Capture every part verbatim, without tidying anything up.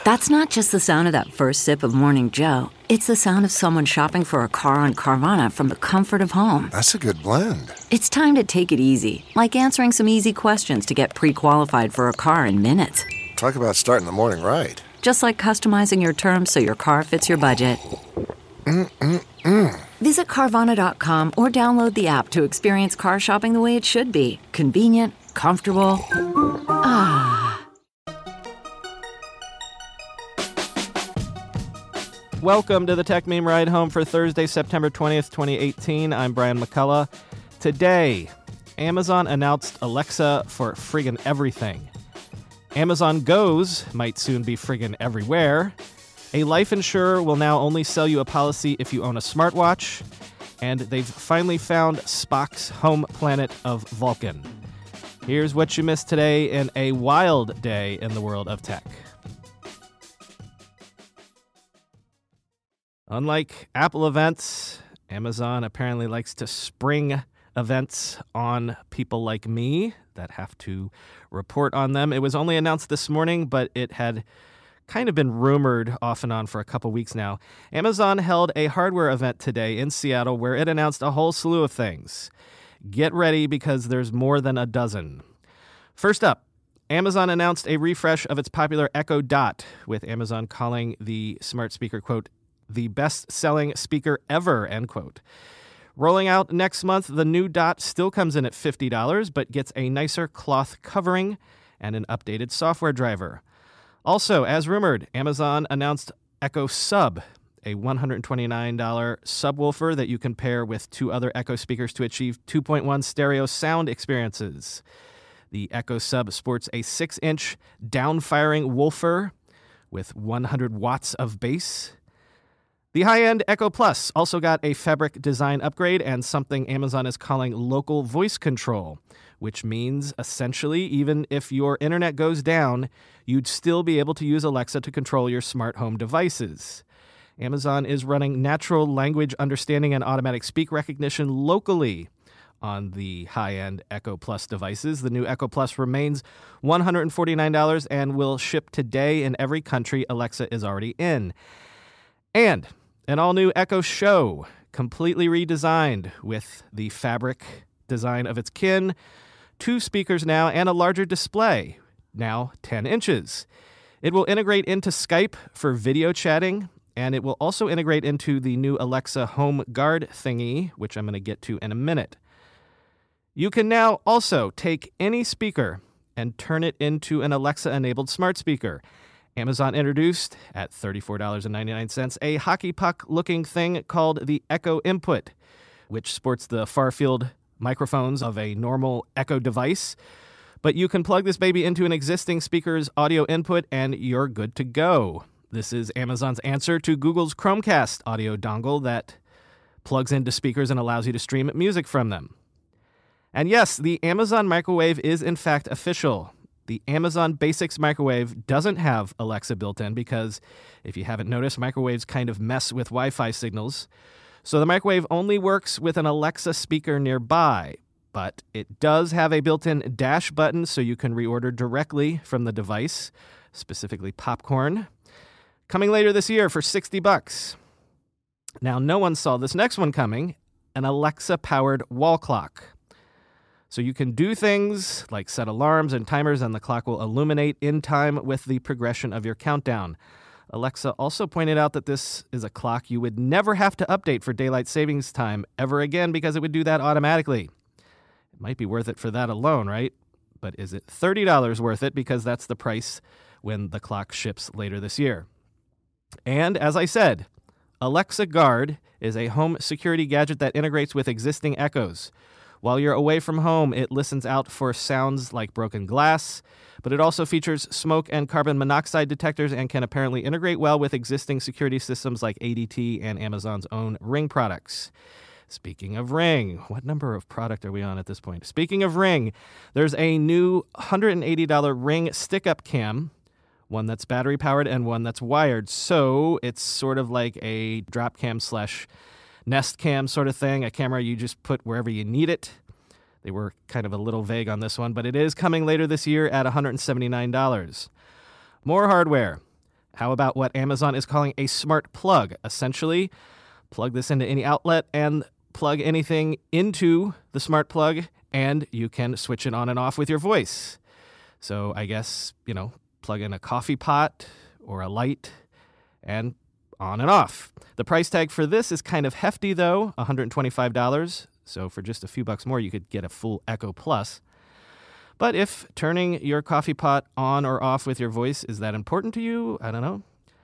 That's not just the sound of that first sip of Morning Joe. It's the sound of someone shopping for a car on Carvana from the comfort of home. That's a good blend. It's time to take it easy, like answering some easy questions to get pre-qualified for a car in minutes. Talk about starting the morning right. Just like customizing your terms so your car fits your budget. Mm-mm-mm. Visit Carvana dot com or download the app to experience car shopping the way it should be. Convenient, comfortable. Ah. Welcome to the Tech Meme Ride Home for Thursday, September twentieth, twenty eighteen. I'm Brian McCullough. Today, Amazon announced Alexa for friggin' everything. Amazon Goes might soon be friggin' everywhere. A life insurer will now only sell you a policy if you own a smartwatch. And they've finally found Spock's home planet of Vulcan. Here's what you missed today in a wild day in the world of tech. Unlike Apple events, Amazon apparently likes to spring events on people like me that have to report on them. It was only announced this morning, but it had kind of been rumored off and on for a couple weeks now. Amazon held a hardware event today in Seattle where it announced a whole slew of things. Get ready because there's more than a dozen. First up, Amazon announced a refresh of its popular Echo Dot, with Amazon calling the smart speaker, quote, the best-selling speaker ever, end quote. Rolling out next month, the new Dot still comes in at fifty dollars, but gets a nicer cloth covering and an updated software driver. Also, as rumored, Amazon announced Echo Sub, a one hundred twenty-nine dollars subwoofer that you can pair with two other Echo speakers to achieve two point one stereo sound experiences. The Echo Sub sports a six-inch down-firing woofer with one hundred watts of bass. The high-end Echo Plus also got a fabric design upgrade and something Amazon is calling local voice control, which means essentially even if your internet goes down, you'd still be able to use Alexa to control your smart home devices. Amazon is running natural language understanding and automatic speak recognition locally on the high-end Echo Plus devices. The new Echo Plus remains one hundred forty-nine dollars and will ship today in every country Alexa is already in. And an all-new Echo Show, completely redesigned with the fabric design of its kin, two speakers now, and a larger display, now ten inches. It will integrate into Skype for video chatting, and it will also integrate into the new Alexa Home Guard thingy, which I'm going to get to in a minute. You can now also take any speaker and turn it into an Alexa-enabled smart speaker. Amazon introduced, at thirty-four dollars and ninety-nine cents, a hockey puck-looking thing called the Echo Input, which sports the far-field microphones of a normal Echo device. But you can plug this baby into an existing speaker's audio input, and you're good to go. This is Amazon's answer to Google's Chromecast audio dongle that plugs into speakers and allows you to stream music from them. And yes, the Amazon microwave is in fact official. The Amazon Basics microwave doesn't have Alexa built in because, if you haven't noticed, microwaves kind of mess with Wi-Fi signals. So the microwave only works with an Alexa speaker nearby, but it does have a built-in dash button so you can reorder directly from the device, specifically popcorn. Coming later this year for sixty bucks. Now, no one saw this next one coming, an Alexa-powered wall clock. So you can do things like set alarms and timers, and the clock will illuminate in time with the progression of your countdown. Alexa also pointed out that this is a clock you would never have to update for daylight savings time ever again because it would do that automatically. It might be worth it for that alone, right? But is it thirty dollars worth it? Because that's the price when the clock ships later this year. And as I said, Alexa Guard is a home security gadget that integrates with existing Echoes. While you're away from home, it listens out for sounds like broken glass, but it also features smoke and carbon monoxide detectors and can apparently integrate well with existing security systems like A D T and Amazon's own Ring products. Speaking of Ring, what number of product are we on at this point? Speaking of Ring, there's a new one hundred eighty dollars Ring stick-up cam, one that's battery-powered and one that's wired. So it's sort of like a drop cam slash Nest Cam sort of thing, a camera you just put wherever you need it. They were kind of a little vague on this one, but it is coming later this year at one hundred seventy-nine dollars. More hardware. How about what Amazon is calling a smart plug? Essentially, plug this into any outlet and plug anything into the smart plug, and you can switch it on and off with your voice. So I guess, you know, plug in a coffee pot or a light and on and off. The price tag for this is kind of hefty, though, one hundred twenty-five dollars. So for just a few bucks more, you could get a full Echo Plus. But if turning your coffee pot on or off with your voice is that important to you, I don't know.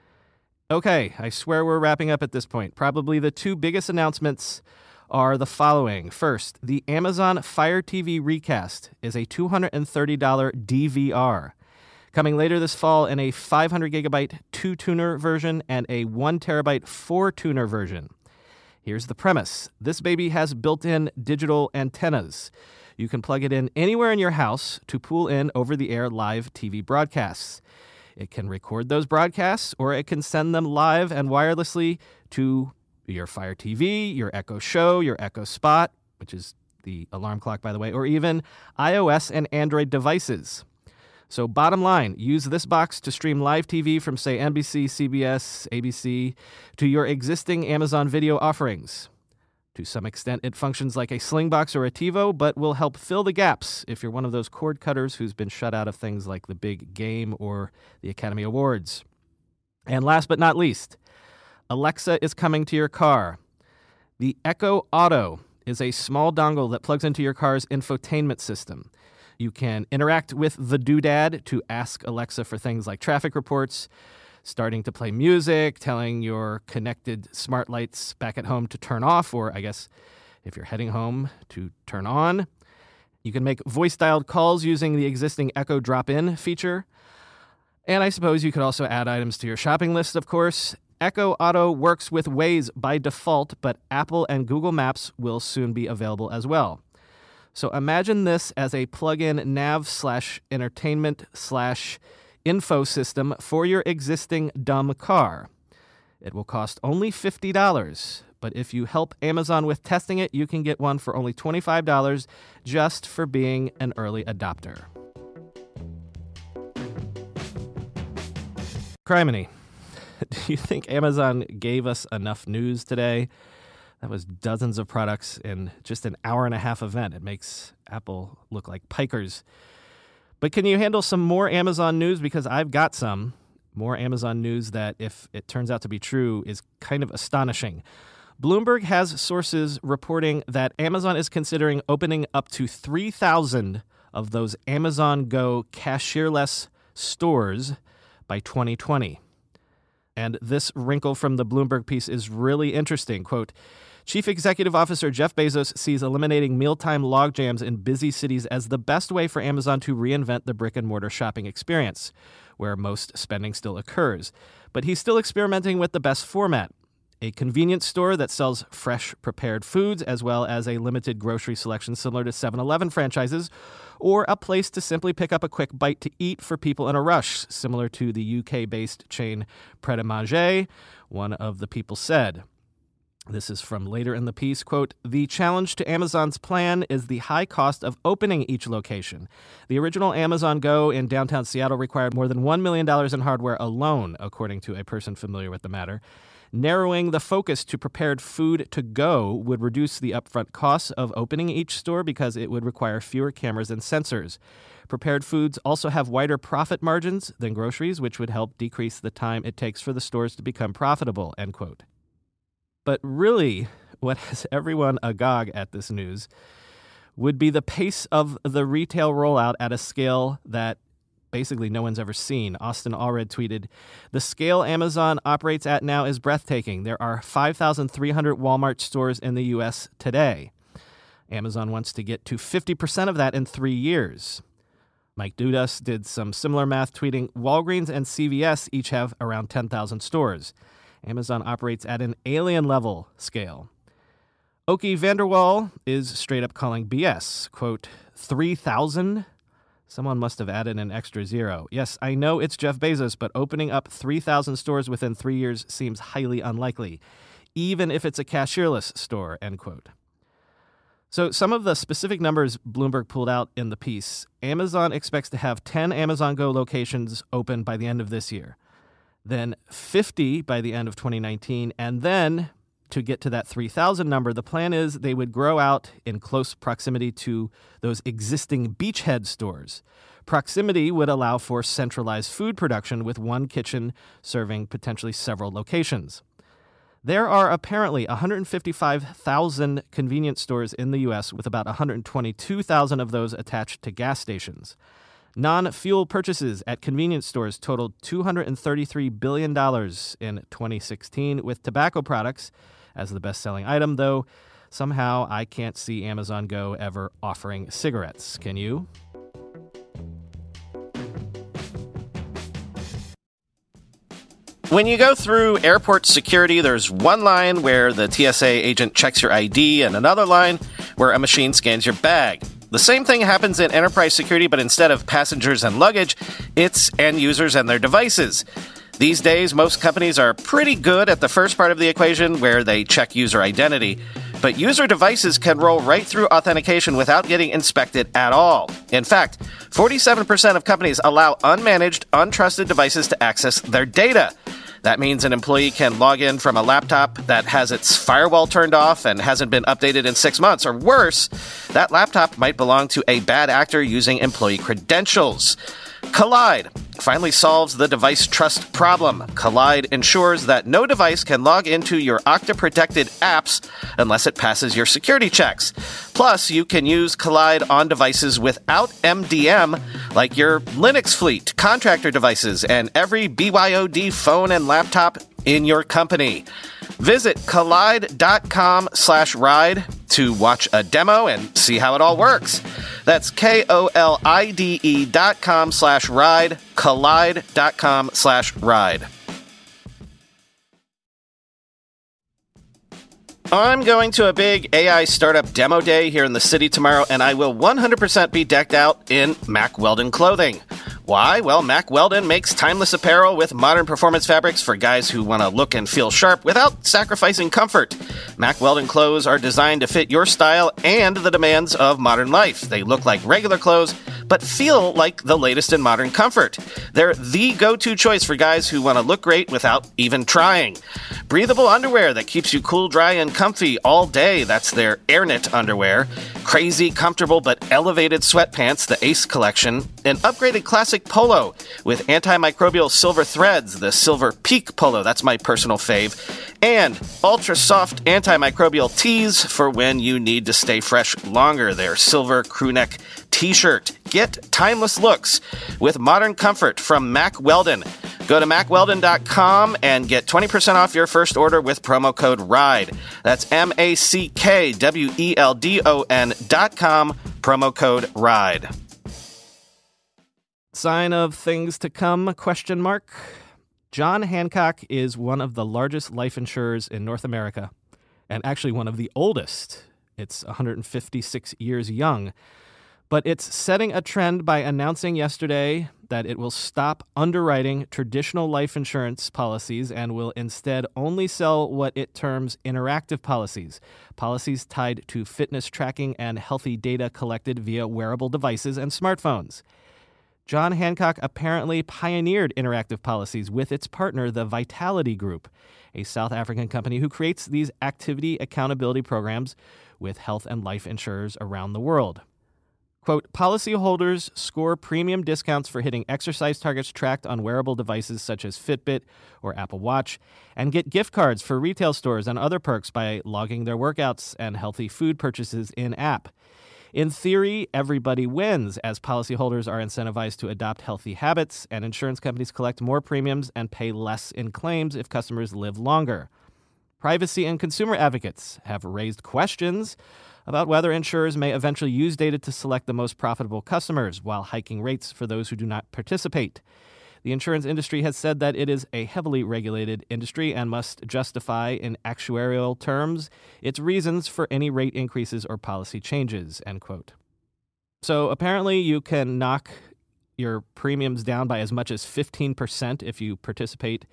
Okay, I swear we're wrapping up at this point. Probably the two biggest announcements are the following. First, the Amazon Fire T V Recast is a two hundred thirty dollars D V R. Coming later this fall in a five hundred gigabyte two-tuner version and a one terabyte four-tuner version. Here's the premise. This baby has built-in digital antennas. You can plug it in anywhere in your house to pull in over-the-air live T V broadcasts. It can record those broadcasts, or it can send them live and wirelessly to your Fire T V, your Echo Show, your Echo Spot, which is the alarm clock, by the way, or even iOS and Android devices. So bottom line, use this box to stream live T V from, say, N B C, C B S, A B C, to your existing Amazon Video offerings. To some extent, it functions like a Slingbox or a TiVo, but will help fill the gaps if you're one of those cord cutters who's been shut out of things like the big game or the Academy Awards. And last but not least, Alexa is coming to your car. The Echo Auto is a small dongle that plugs into your car's infotainment system. You can interact with the doodad to ask Alexa for things like traffic reports, starting to play music, telling your connected smart lights back at home to turn off, or I guess if you're heading home, to turn on. You can make voice-dialed calls using the existing Echo Drop-In feature. And I suppose you could also add items to your shopping list, of course. Echo Auto works with Waze by default, but Apple and Google Maps will soon be available as well. So imagine this as a plug-in nav slash entertainment slash info system for your existing dumb car. It will cost only fifty dollars, but if you help Amazon with testing it, you can get one for only twenty-five dollars just for being an early adopter. Criminy, do you think Amazon gave us enough news today? That was dozens of products in just an hour and a half event. It makes Apple look like pikers. But can you handle some more Amazon news? Because I've got some more Amazon news that, if it turns out to be true, is kind of astonishing. Bloomberg has sources reporting that Amazon is considering opening up to three thousand of those Amazon Go cashierless stores by twenty twenty. And this wrinkle from the Bloomberg piece is really interesting. Quote, Chief Executive Officer Jeff Bezos sees eliminating mealtime logjams in busy cities as the best way for Amazon to reinvent the brick-and-mortar shopping experience, where most spending still occurs. But he's still experimenting with the best format, a convenience store that sells fresh, prepared foods, as well as a limited grocery selection similar to seven eleven franchises, or a place to simply pick up a quick bite to eat for people in a rush, similar to the U K-based chain Pret a Manger, one of the people said. This is from later in the piece, quote, the challenge to Amazon's plan is the high cost of opening each location. The original Amazon Go in downtown Seattle required more than one million dollars in hardware alone, according to a person familiar with the matter. Narrowing the focus to prepared food to go would reduce the upfront costs of opening each store because it would require fewer cameras and sensors. Prepared foods also have wider profit margins than groceries, which would help decrease the time it takes for the stores to become profitable, end quote. But really, what has everyone agog at this news would be the pace of the retail rollout at a scale that basically no one's ever seen. Austin Allred tweeted, the scale Amazon operates at now is breathtaking. There are five thousand three hundred Walmart stores in the U S today. Amazon wants to get to fifty percent of that in three years. Mike Dudas did some similar math, tweeting, Walgreens and C V S each have around ten thousand stores. Amazon operates at an alien-level scale. Oki Vanderwall is straight up calling B S. Quote, three thousand? Someone must have added an extra zero. Yes, I know it's Jeff Bezos, but opening up three thousand stores within three years seems highly unlikely, even if it's a cashierless store, end quote. So some of the specific numbers Bloomberg pulled out in the piece, Amazon expects to have ten Amazon Go locations open by the end of this year. then fifty by the end of twenty nineteen, and then to get to that three thousand number, the plan is they would grow out in close proximity to those existing beachhead stores. Proximity would allow for centralized food production with one kitchen serving potentially several locations. There are apparently one hundred fifty-five thousand convenience stores in the U S, with about one hundred twenty-two thousand of those attached to gas stations. Non-fuel purchases at convenience stores totaled two hundred thirty-three billion dollars in twenty sixteen, with tobacco products as the best-selling item, though somehow I can't see Amazon Go ever offering cigarettes. Can you? When you go through airport security, there's one line where the T S A agent checks your I D and another line where a machine scans your bag. The same thing happens in enterprise security, but instead of passengers and luggage, it's end users and their devices. These days, most companies are pretty good at the first part of the equation where they check user identity, but user devices can roll right through authentication without getting inspected at all. In fact, forty-seven percent of companies allow unmanaged, untrusted devices to access their data. That means an employee can log in from a laptop that has its firewall turned off and hasn't been updated in six months, or worse, that laptop might belong to a bad actor using employee credentials. Kolide finally solves the device trust problem. Kolide ensures that no device can log into your Okta-protected apps unless it passes your security checks. Plus, you can use Kolide on devices without M D M, like your Linux fleet, contractor devices, and every B Y O D phone and laptop in your company. Visit kolide.com slash ride to watch a demo and see how it all works. That's K-O-L-I-D-E dot com slash ride, kolide.com slash ride. I'm going to a big A I startup demo day here in the city tomorrow, and I will one hundred percent be decked out in Mack Weldon clothing. Why? Well, Mack Weldon makes timeless apparel with modern performance fabrics for guys who want to look and feel sharp without sacrificing comfort. Mack Weldon clothes are designed to fit your style and the demands of modern life. They look like regular clothes, but feel like the latest in modern comfort. They're the go-to choice for guys who want to look great without even trying. Breathable underwear that keeps you cool, dry, and comfy all day. That's their AirKnit underwear. Crazy, comfortable, but elevated sweatpants, the Ace collection. An upgraded classic polo with antimicrobial silver threads, the Silver Peak polo. That's my personal fave. And ultra-soft antimicrobial tees for when you need to stay fresh longer. Their silver crewneck t-shirt. Get timeless looks with modern comfort from Mack Weldon. Go to mack weldon dot com and get twenty percent off your first order with promo code RIDE. That's M A C K W E L D O N dot com, promo code RIDE. Sign of things to come, question mark. John Hancock is one of the largest life insurers in North America, and actually one of the oldest. It's one hundred fifty-six years young. But it's setting a trend by announcing yesterday that it will stop underwriting traditional life insurance policies and will instead only sell what it terms interactive policies, policies tied to fitness tracking and healthy data collected via wearable devices and smartphones. John Hancock apparently pioneered interactive policies with its partner, the Vitality Group, a South African company who creates these activity accountability programs with health and life insurers around the world. Quote, policyholders score premium discounts for hitting exercise targets tracked on wearable devices such as Fitbit or Apple Watch, and get gift cards for retail stores and other perks by logging their workouts and healthy food purchases in-app. In theory, everybody wins, as policyholders are incentivized to adopt healthy habits, and insurance companies collect more premiums and pay less in claims if customers live longer. Privacy and consumer advocates have raised questions about whether insurers may eventually use data to select the most profitable customers while hiking rates for those who do not participate. The insurance industry has said that it is a heavily regulated industry and must justify in actuarial terms its reasons for any rate increases or policy changes, end quote. So apparently you can knock your premiums down by as much as fifteen percent if you participate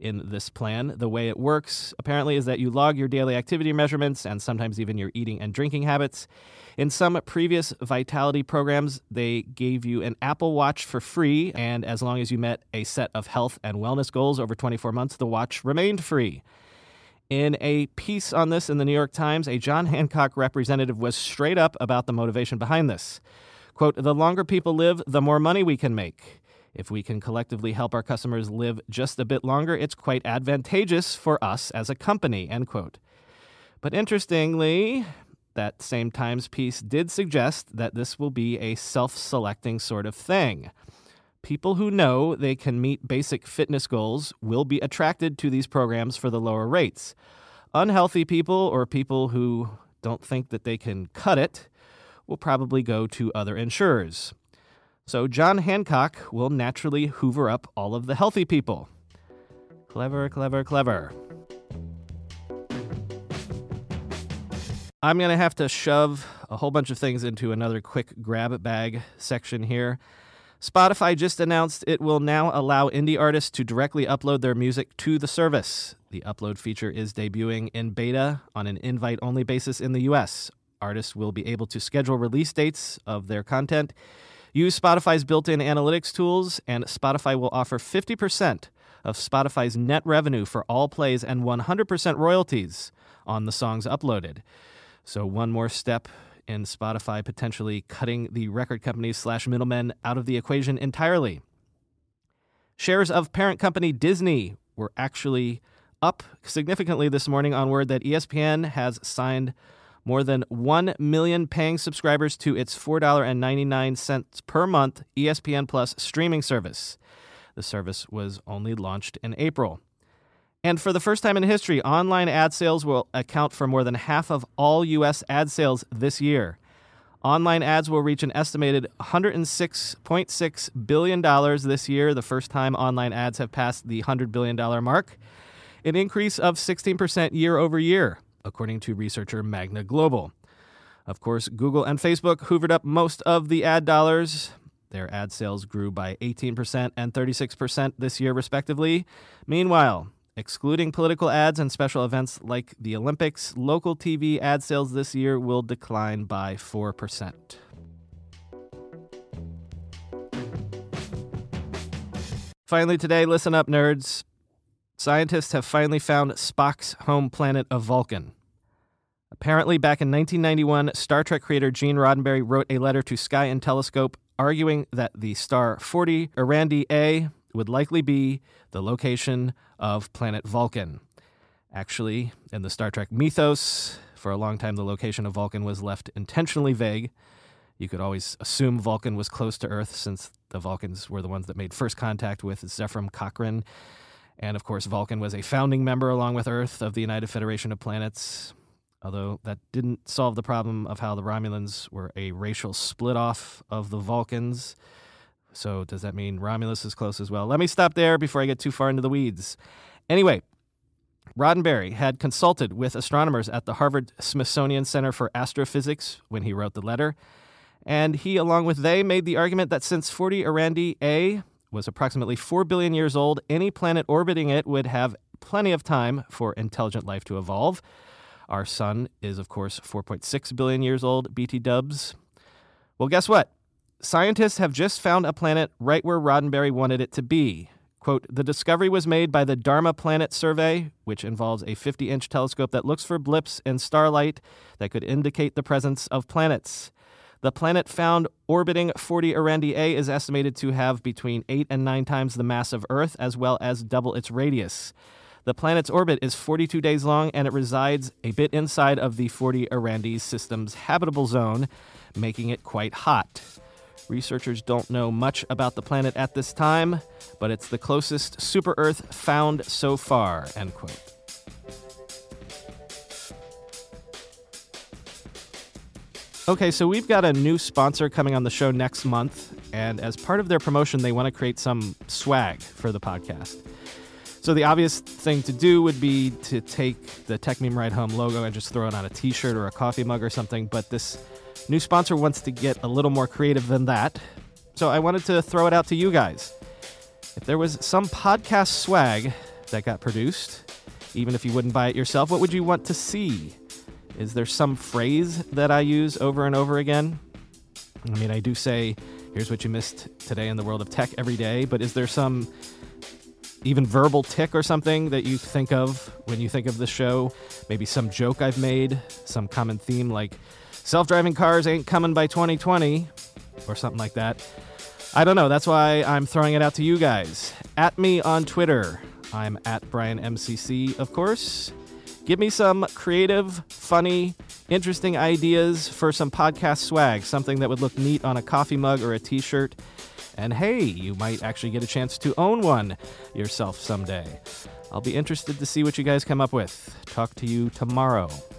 in this plan. The way it works, apparently, is that you log your daily activity measurements and sometimes even your eating and drinking habits. In some previous Vitality programs, they gave you an Apple Watch for free, and as long as you met a set of health and wellness goals over twenty-four months, the watch remained free. In a piece on this in the New York Times, a John Hancock representative was straight up about the motivation behind this. Quote, "The longer people live, the more money we can make. If we can collectively help our customers live just a bit longer, it's quite advantageous for us as a company," end quote. But interestingly, that same Times piece did suggest that this will be a self-selecting sort of thing. People who know they can meet basic fitness goals will be attracted to these programs for the lower rates. Unhealthy people or people who don't think that they can cut it will probably go to other insurers. So John Hancock will naturally hoover up all of the healthy people. Clever, clever, clever. I'm going to have to shove a whole bunch of things into another quick grab bag section here. Spotify just announced it will now allow indie artists to directly upload their music to the service. The upload feature is debuting in beta on an invite-only basis in the U S. Artists will be able to schedule release dates of their content, use Spotify's built-in analytics tools, and Spotify will offer fifty percent of Spotify's net revenue for all plays and one hundred percent royalties on the songs uploaded. So one more step in Spotify potentially cutting the record companies slash middlemen out of the equation entirely. Shares of parent company Disney were actually up significantly this morning on word that E S P N has signed more than one million paying subscribers to its four dollars and ninety-nine cents per month E S P N Plus streaming service. The service was only launched in April. And for the first time in history, online ad sales will account for more than half of all U S ad sales this year. Online ads will reach an estimated one hundred six point six billion dollars this year, the first time online ads have passed the one hundred billion dollars mark, an increase of sixteen percent year over year, according to researcher Magna Global. Of course, Google and Facebook hoovered up most of the ad dollars. Their ad sales grew by eighteen percent and thirty-six percent this year, respectively. Meanwhile, excluding political ads and special events like the Olympics, local T V ad sales this year will decline by four percent. Finally today, listen up, nerds. Scientists have finally found Spock's home planet of Vulcan. Apparently, back in nineteen ninety-one, Star Trek creator Gene Roddenberry wrote a letter to Sky and Telescope arguing that the star forty Eridani A would likely be the location of planet Vulcan. Actually, in the Star Trek mythos, for a long time the location of Vulcan was left intentionally vague. You could always assume Vulcan was close to Earth since the Vulcans were the ones that made first contact with Zefram Cochrane. And of course, Vulcan was a founding member, along with Earth, of the United Federation of Planets. Although that didn't solve the problem of how the Romulans were a racial split-off of the Vulcans. So does that mean Romulus is close as well? Let me stop there before I get too far into the weeds. Anyway, Roddenberry had consulted with astronomers at the Harvard Smithsonian Center for Astrophysics when he wrote the letter. And he, along with they, made the argument that since forty Eridani A was approximately four billion years old, any planet orbiting it would have plenty of time for intelligent life to evolve. Our sun is, of course, four point six billion years old, B T dubs. Well, guess what? Scientists have just found a planet right where Roddenberry wanted it to be. Quote, "The discovery was made by the Dharma Planet Survey, which involves a fifty-inch telescope that looks for blips in starlight that could indicate the presence of planets. The planet found orbiting forty Eridani A is estimated to have between eight and nine times the mass of Earth, as well as double its radius. The planet's orbit is forty-two days long, and it resides a bit inside of the forty Eridani system's habitable zone, making it quite hot. Researchers don't know much about the planet at this time, but it's the closest super-Earth found so far," end quote. Okay, so we've got a new sponsor coming on the show next month, and as part of their promotion, they want to create some swag for the podcast. So the obvious thing to do would be to take the Tech Meme Ride Home logo and just throw it on a t-shirt or a coffee mug or something, but this new sponsor wants to get a little more creative than that. So I wanted to throw it out to you guys. If there was some podcast swag that got produced? Even if you wouldn't buy it yourself, what would you want to see? Is there some phrase that I use over and over again? I mean, I do say, here's what you missed today in the world of tech every day, but is there some even verbal tick or something that you think of when you think of the show? Maybe some joke I've made, some common theme like self-driving cars ain't coming by twenty twenty or something like that. I don't know. That's why I'm throwing it out to you guys. At me on Twitter. I'm at Brian M C C, of course. Give me some creative, funny, interesting ideas for some podcast swag, something that would look neat on a coffee mug or a t-shirt. And hey, you might actually get a chance to own one yourself someday. I'll be interested to see what you guys come up with. Talk to you tomorrow.